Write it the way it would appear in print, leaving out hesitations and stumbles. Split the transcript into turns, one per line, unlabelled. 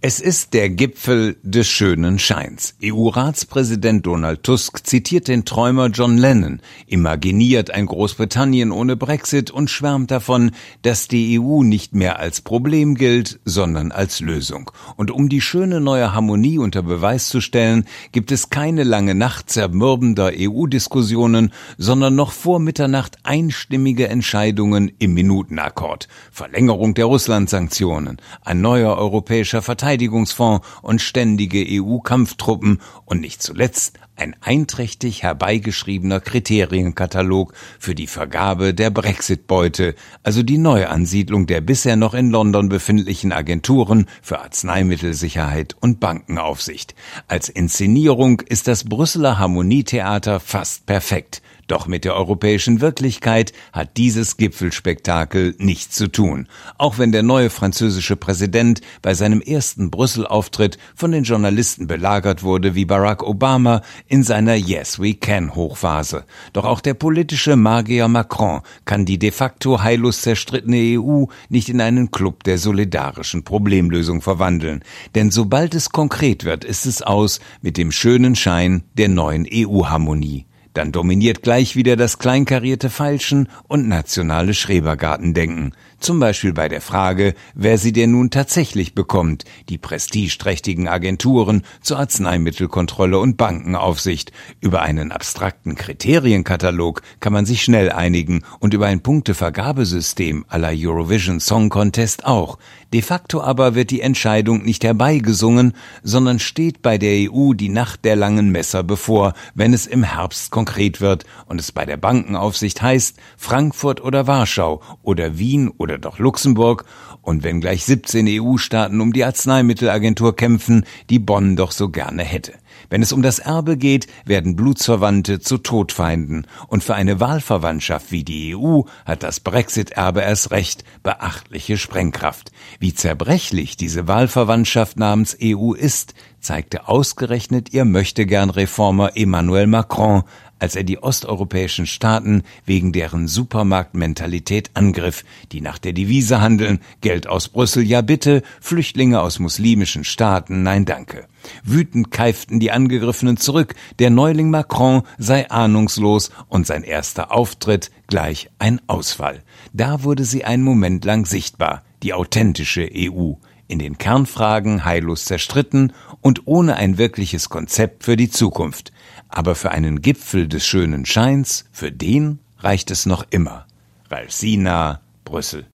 Es ist der Gipfel des schönen Scheins. EU-Ratspräsident Donald Tusk zitiert den Träumer John Lennon, imaginiert ein Großbritannien ohne Brexit und schwärmt davon, dass die EU nicht mehr als Problem gilt, sondern als Lösung. Und um die schöne neue Harmonie unter Beweis zu stellen, gibt es keine lange Nacht zermürbender EU-Diskussionen, sondern noch vor Mitternacht einstimmige Entscheidungen im Minutenakkord. Verlängerung der Russland-Sanktionen, ein neuer europäischer Verteidigungsfonds und ständige EU-Kampftruppen und nicht zuletzt ein einträchtig herbeigeschriebener Kriterienkatalog für die Vergabe der Brexit-Beute, also die Neuansiedlung der bisher noch in London befindlichen Agenturen für Arzneimittelsicherheit und Bankenaufsicht. Als Inszenierung ist das Brüsseler Harmonietheater fast perfekt. Doch mit der europäischen Wirklichkeit hat dieses Gipfelspektakel nichts zu tun, auch wenn der neue französische Präsident bei seinem ersten Brüssel-Auftritt von den Journalisten belagert wurde wie Barack Obama in seiner Yes We Can Hochphase. Doch auch der politische Magier Macron kann die de facto heillos zerstrittene EU nicht in einen Club der solidarischen Problemlösung verwandeln. Denn sobald es konkret wird, ist es aus mit dem schönen Schein der neuen EU-Harmonie. Dann dominiert gleich wieder das kleinkarierte Feilschen und nationale Schrebergartendenken. Zum Beispiel bei der Frage, wer sie denn nun tatsächlich bekommt, die prestigeträchtigen Agenturen zur Arzneimittelkontrolle und Bankenaufsicht. Über einen abstrakten Kriterienkatalog kann man sich schnell einigen und über ein Punktevergabesystem à la Eurovision Song Contest auch. De facto aber wird die Entscheidung nicht herbeigesungen, sondern steht bei der EU die Nacht der langen Messer bevor, wenn es im Herbst konkret wird und es bei der Bankenaufsicht heißt Frankfurt oder Warschau oder Wien oder doch Luxemburg und wenn gleich 17 EU-Staaten um die Arzneimittelagentur kämpfen, die Bonn doch so gerne hätte. Wenn es um das Erbe geht, werden Blutsverwandte zu Todfeinden und für eine Wahlverwandtschaft wie die EU hat das Brexit-Erbe erst recht beachtliche Sprengkraft. Wie zerbrechlich diese Wahlverwandtschaft namens EU ist, zeigte ausgerechnet ihr Möchtegern-Reformer Emmanuel Macron, als er die osteuropäischen Staaten wegen deren Supermarktmentalität angriff, die nach der Devise handeln, Geld aus Brüssel, ja bitte, Flüchtlinge aus muslimischen Staaten, nein danke. Wütend keiften die Angegriffenen zurück, der Neuling Macron sei ahnungslos und sein erster Auftritt gleich ein Ausfall. Da wurde sie einen Moment lang sichtbar, die authentische EU. In den Kernfragen heillos zerstritten und ohne ein wirkliches Konzept für die Zukunft. Aber für einen Gipfel des schönen Scheins, für den reicht es noch immer. Ralf Sina, Brüssel.